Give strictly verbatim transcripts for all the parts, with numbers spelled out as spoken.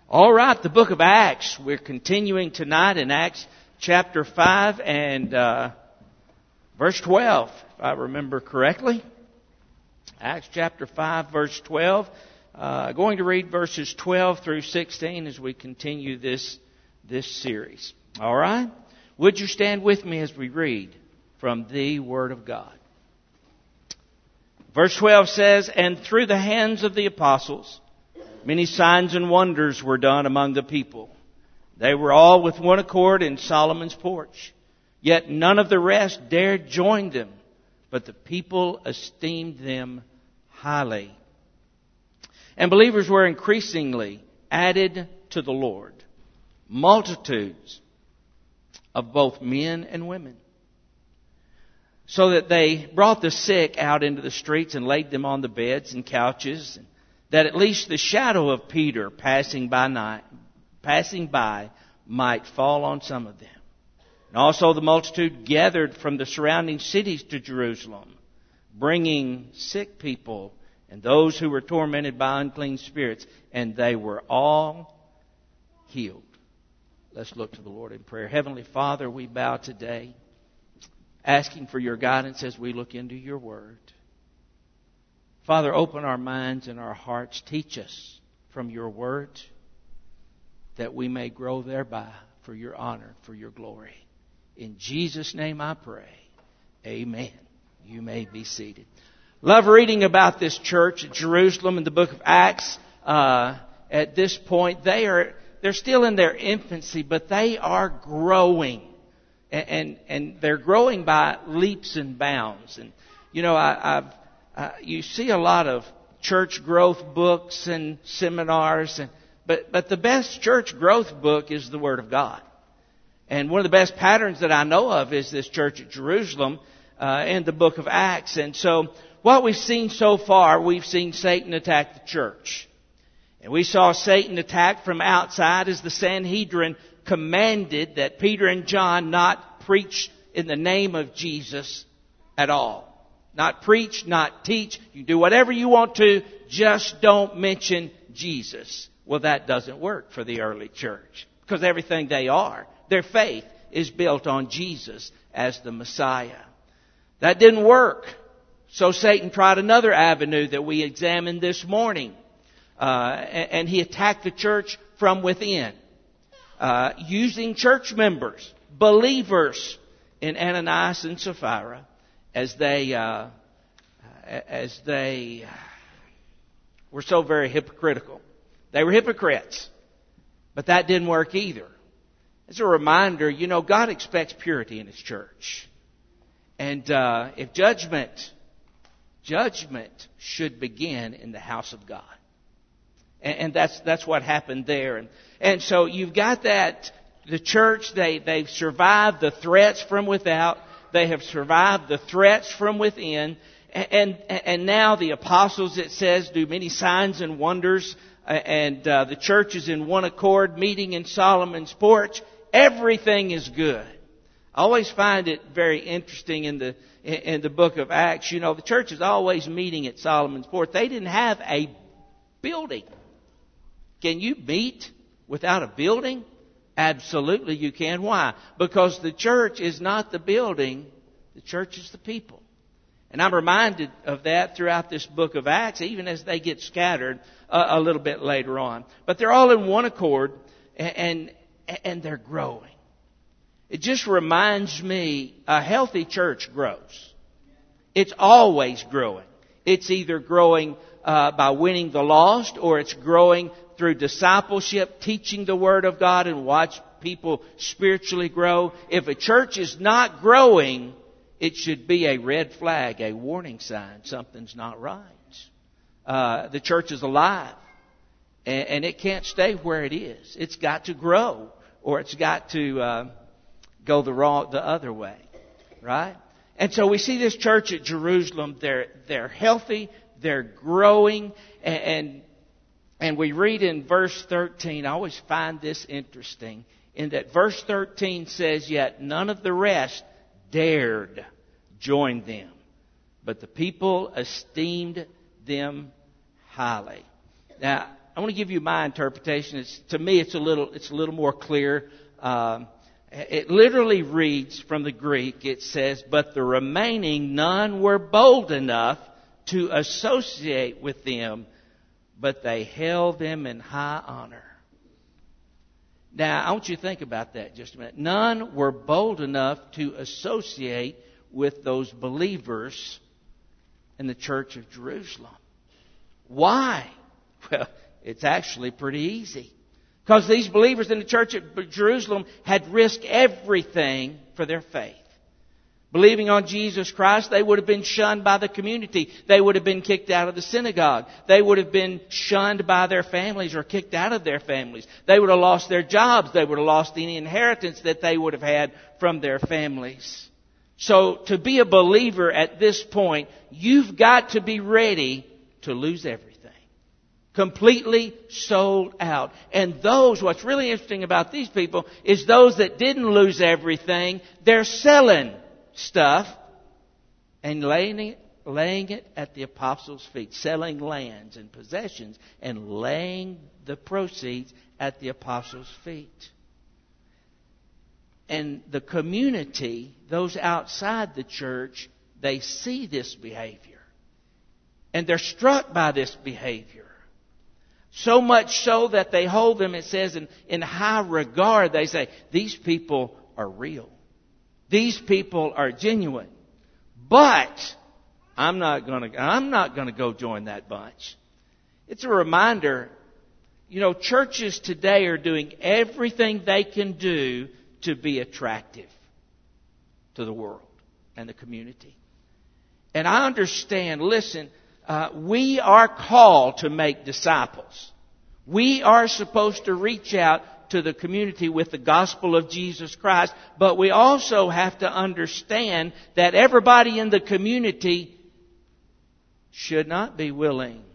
All right, the book of Acts. We're continuing tonight in Acts chapter five and uh, verse twelve, if I remember correctly. Acts chapter five, verse twelve. Uh, going to read verses twelve through sixteen as we continue this this series. All right? Would you stand with me as we read from the Word of God? Verse twelve says, "And through the hands of the apostles, many signs and wonders were done among the people. They were all with one accord in Solomon's porch. Yet none of the rest dared join them, but the people esteemed them highly. And believers were increasingly added to the Lord, multitudes of both men and women, so that they brought the sick out into the streets and laid them on the beds and couches, that at least the shadow of Peter passing by night, passing by might fall on some of them. And also the multitude gathered from the surrounding cities to Jerusalem, bringing sick people and those who were tormented by unclean spirits, and they were all healed." Let's look to the Lord in prayer. Heavenly Father, we bow today, asking for your guidance as we look into your word. Father, open our minds and our hearts. Teach us from your word that we may grow thereby for your honor, for your glory. In Jesus' name I pray. Amen. You may be seated. Love reading about this church at Jerusalem in the book of Acts. Uh, at this point, they are they're still in their infancy, but they are growing, and and, and they're growing by leaps and bounds. And you know, I, I've Uh, you see a lot of church growth books and seminars, and, but, but the best church growth book is the Word of God. And one of the best patterns that I know of is this church at Jerusalem uh, in the book of Acts. And so what we've seen so far, we've seen Satan attack the church. And we saw Satan attack from outside as the Sanhedrin commanded that Peter and John not preach in the name of Jesus at all. Not preach, not teach. You do whatever you want to, just don't mention Jesus. Well, that doesn't work for the early church, because everything they are, their faith, is built on Jesus as the Messiah. That didn't work. So Satan tried another avenue that we examined this morning. Uh, and he attacked the church from within, uh, using church members, believers in Ananias and Sapphira, as they uh, as they were so very hypocritical. They were hypocrites. But that didn't work either. As a reminder, you know, God expects purity in His church. And uh, if judgment, judgment should begin in the house of God. And, and that's that's what happened there. And, and so you've got that, the church, they, they've survived the threats from without. They have survived the threats from within. And, and, and now the apostles, it says, do many signs and wonders. And uh, the church is in one accord, meeting in Solomon's porch. Everything is good. I always find it very interesting in the in the book of Acts. You know, the church is always meeting at Solomon's porch. They didn't have a building. Can you meet without a building? Absolutely you can. Why? Because the church is not the building. The church is the people. And I'm reminded of that throughout this book of Acts, even as they get scattered uh, a little bit later on. But they're all in one accord, and, and, and they're growing. It just reminds me, a healthy church grows. It's always growing. It's either growing uh, by winning the lost, or it's growing through discipleship, teaching the Word of God, and watch people spiritually grow. If a church is not growing, it should be a red flag, a warning sign. Something's not right. Uh, the church is alive, and, and it can't stay where it is. It's got to grow, or it's got to uh, go the wrong, the other way, right? And so we see this church at Jerusalem. They're they're healthy, they're growing, and. and And we read in verse thirteen, I always find this interesting, in that verse thirteen says, "Yet none of the rest dared join them, but the people esteemed them highly." Now, I want to give you my interpretation. It's, to me, it's a little, it's a little more clear. Um, it literally reads from the Greek. It says, "But the remaining none were bold enough to associate with them, but they held them in high honor." Now, I want you to think about that just a minute. None were bold enough to associate with those believers in the church of Jerusalem. Why? Well, it's actually pretty easy. Because these believers in the church of Jerusalem had risked everything for their faith. Believing on Jesus Christ, they would have been shunned by the community. They would have been kicked out of the synagogue. They would have been shunned by their families or kicked out of their families. They would have lost their jobs. They would have lost any inheritance that they would have had from their families. So to be a believer at this point, you've got to be ready to lose everything. Completely sold out. And those, what's really interesting about these people is those that didn't lose everything, they're selling stuff and laying it, laying it at the apostles' feet. Selling lands and possessions and laying the proceeds at the apostles' feet. And the community, those outside the church, they see this behavior. And they're struck by this behavior. So much so that they hold them, it says, in, in high regard. They say, these people are real. These people are genuine. But I'm not going to I'm not going to go join that bunch. It's a reminder, you know, churches today are doing everything they can do to be attractive to the world and the community. And I understand, listen, Uh, we are called to make disciples. We are supposed to reach out to the community with the gospel of Jesus Christ, but we also have to understand that everybody in the community should not be willing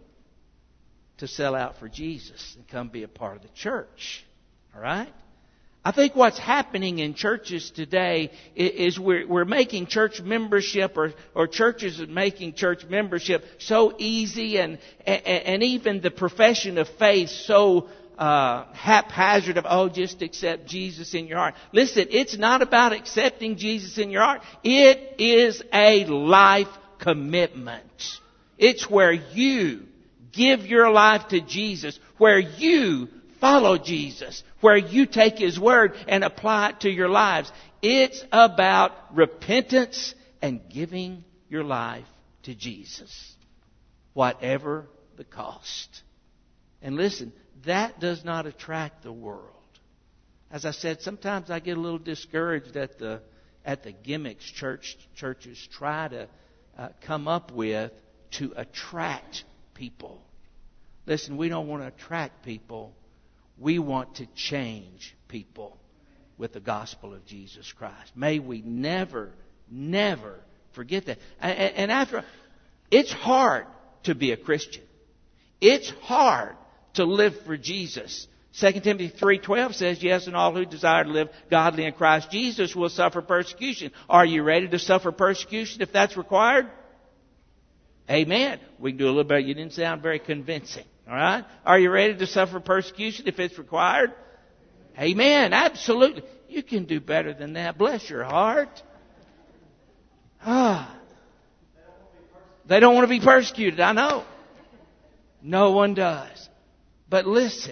to sell out for Jesus and come be a part of the church. All right? I think what's happening in churches today is we're, we're making church membership, or, or churches are making church membership so easy, and, and, and even the profession of faith so uh, haphazard of, oh, just accept Jesus in your heart. Listen, it's not about accepting Jesus in your heart. It is a life commitment. It's where you give your life to Jesus, where you follow Jesus, where you take His Word and apply it to your lives. It's about repentance and giving your life to Jesus, whatever the cost. And listen, that does not attract the world. As I said, sometimes I get a little discouraged at the at the gimmicks church churches try to uh, come up with to attract people. Listen, we don't want to attract people. We want to change people with the gospel of Jesus Christ. May we never, never forget that. And after, it's hard to be a Christian. It's hard to live for Jesus. Second Timothy three twelve says, yes, and all who desire to live godly in Christ Jesus will suffer persecution. Are you ready to suffer persecution if that's required? Amen. We can do a little bit. You didn't sound very convincing. All right? Are you ready to suffer persecution if it's required? Amen. Absolutely. You can do better than that. Bless your heart. Ah. They don't want to be persecuted. I know. No one does. But listen.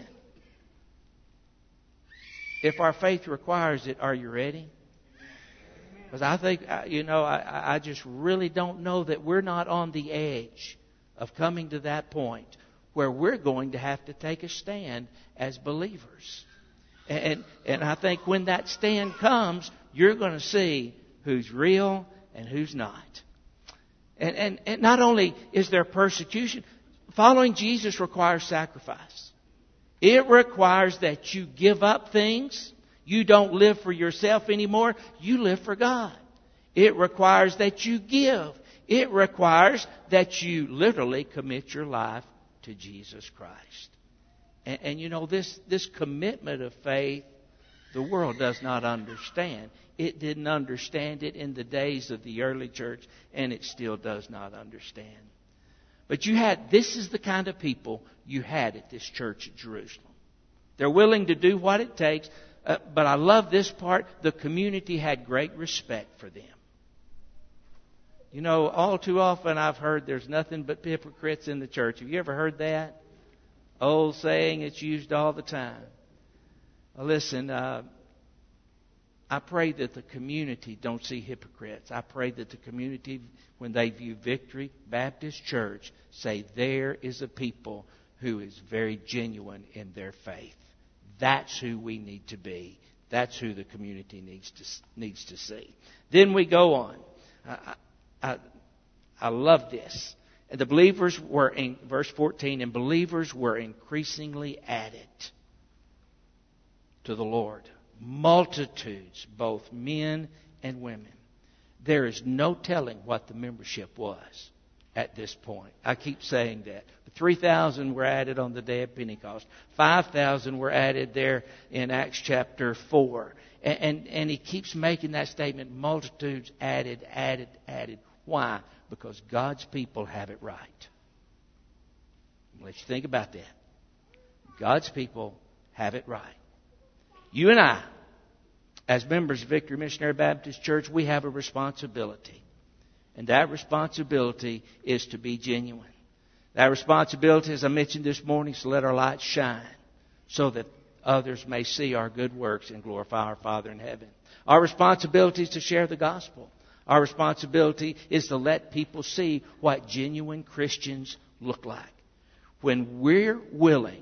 If our faith requires it, are you ready? Because I think, you know, I, I just really don't know that we're not on the edge of coming to that point where we're going to have to take a stand as believers. And, and I think when that stand comes, you're going to see who's real and who's not. And, and, and not only is there persecution, following Jesus requires sacrifice. It requires that you give up things. You don't live for yourself anymore. You live for God. It requires that you give. It requires that you literally commit your life to Jesus Christ. And, and you know, this, this commitment of faith, the world does not understand. It didn't understand it in the days of the early church, and it still does not understand. But you had, this is the kind of people you had at this church at Jerusalem. They're willing to do what it takes. Uh, but I love this part. The community had great respect for them. You know, all too often I've heard there's nothing but hypocrites in the church. Have you ever heard that? Old saying, it's used all the time. Well, listen, uh, I pray that the community don't see hypocrites. I pray that the community, when they view Victory Baptist Church, say there is a people who is very genuine in their faith. That's who we need to be. That's who the community needs to needs to see. Then we go on. I, I, I love this. And the believers were in verse fourteen, and believers were increasingly added to the Lord. Multitudes, both men and women. There is no telling what the membership was at this point. I keep saying that. three thousand were added on the day of Pentecost. five thousand were added there in Acts chapter four. And, and, and he keeps making that statement, multitudes added, added, added. Why? Because God's people have it right. Let you think about that. God's people have it right. You and I, as members of Victory Missionary Baptist Church, we have a responsibility. And that responsibility is to be genuine. That responsibility, as I mentioned this morning, is to let our light shine so that others may see our good works and glorify our Father in heaven. Our responsibility is to share the gospel. Our responsibility is to let people see what genuine Christians look like. When we're willing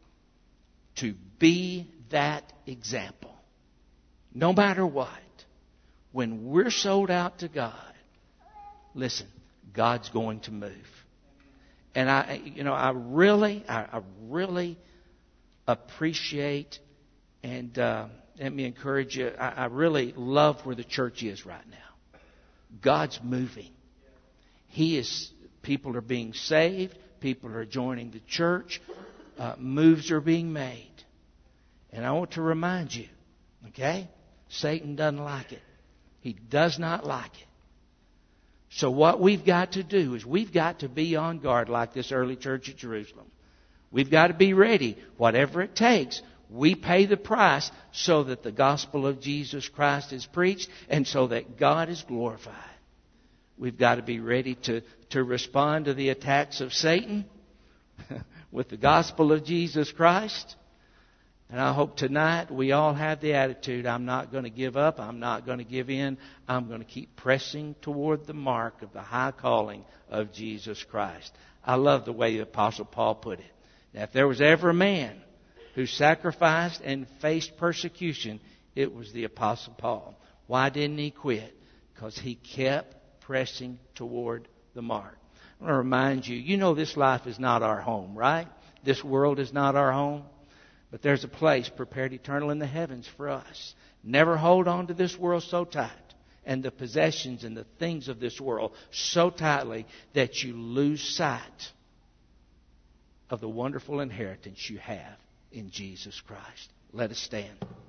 to be that example, no matter what, when we're sold out to God, listen, God's going to move. And I, you know, I really, I, I really appreciate and uh, let me encourage you. I, I really love where the church is right now. God's moving. He is. People are being saved. People are joining the church. Uh, moves are being made. And I want to remind you, okay? Satan doesn't like it. He does not like it. So what we've got to do is we've got to be on guard like this early church at Jerusalem. We've got to be ready. Whatever it takes, we pay the price so that the gospel of Jesus Christ is preached and so that God is glorified. We've got to be ready to, to respond to the attacks of Satan with the gospel of Jesus Christ. And I hope tonight we all have the attitude, I'm not going to give up, I'm not going to give in, I'm going to keep pressing toward the mark of the high calling of Jesus Christ. I love the way the Apostle Paul put it. Now, if there was ever a man who sacrificed and faced persecution, it was the Apostle Paul. Why didn't he quit? Because he kept pressing toward the mark. I want to remind you, you know this life is not our home, right? This world is not our home. But there's a place prepared eternal in the heavens for us. Never hold on to this world so tight and the possessions and the things of this world so tightly that you lose sight of the wonderful inheritance you have in Jesus Christ. Let us stand.